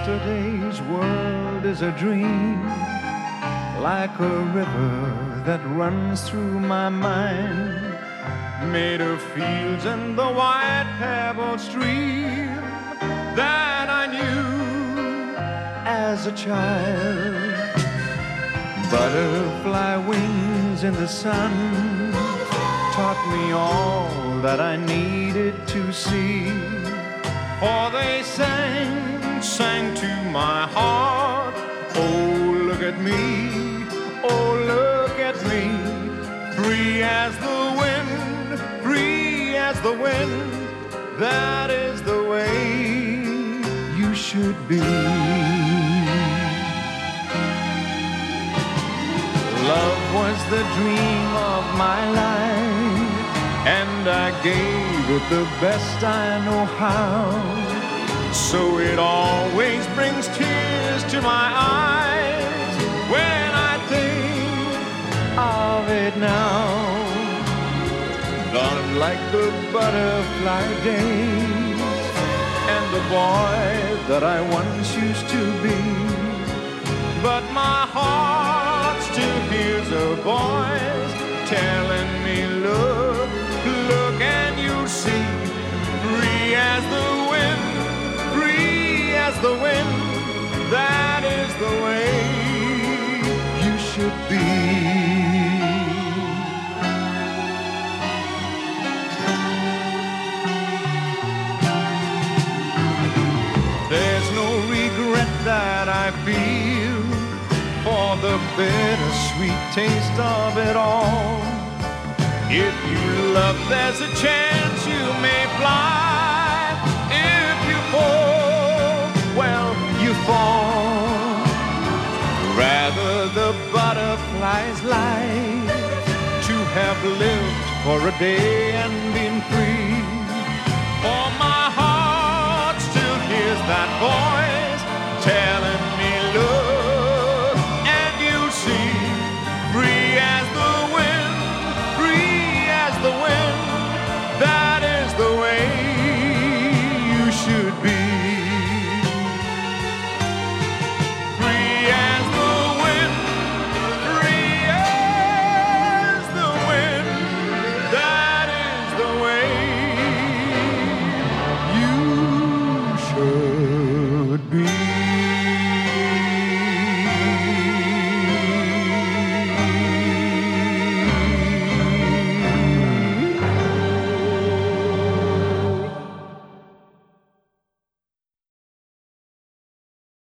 Yesterday's world is a dream, like a river that runs through my mind, made of fields and the white pebble stream that I knew as a child. Butterfly wings in the sun taught me all that I needed to see, for they sang to my heart. Oh, look at me, oh, look at me, free as the wind, free as the wind. That is the way you should be. Love was the dream of my life, and I gave it the best I know how. So it always brings tears to my eyes when I think of it now. Gone like the butterfly days and the boy that I once used to be. But my heart still hears a voice telling me, look, look and you'll see, free as the wind, free as the wind. That is the way you should be. There's no regret that I feel for the bittersweet taste of it all. If you love, there's a chance you may fly. If you fall, well, you fall. Rather the butterfly's life, to have lived for a day and been free. For my heart still hears that voice telling me,